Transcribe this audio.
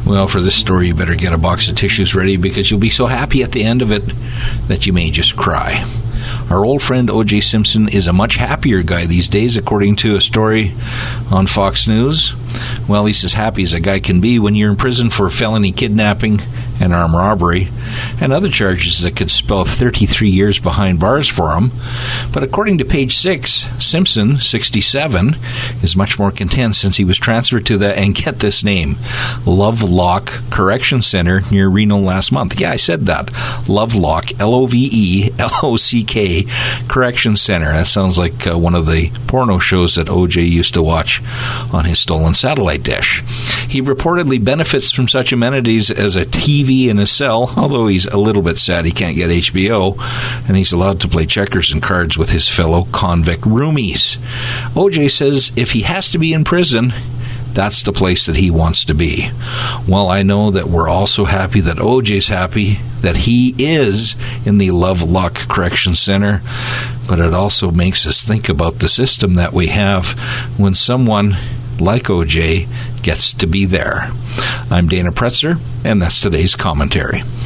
Well, for this story, you better get a box of tissues ready because you'll be so happy at the end of it that you may just cry. Our old friend O.J. Simpson is a much happier guy these days, according to a story on Fox News. Well, he's as happy as a guy can be when you're in prison for felony kidnapping and armed robbery and other charges that could spell 33 years behind bars for him. But according to Page 6, Simpson, 67, is much more content since he was transferred to the, and get this name, Lovelock Correction Center near Reno last month. Yeah, I said that. Lovelock, L-O-V-E-L-O-C-K, Correction Center. That sounds like one of the porno shows that O.J. used to watch on his stolen satellite dish. He reportedly benefits from such amenities as a TV in his cell, although he's a little bit sad he can't get HBO, and he's allowed to play checkers and cards with his fellow convict roomies. O.J. says if he has to be in prison, that's the place that he wants to be. Well, I know that we're also happy that O.J.'s happy that he is in the Lovelock Correction Center, but it also makes us think about the system that we have when someone like O.J. gets to be there. I'm Dana Pretzer, and that's today's commentary.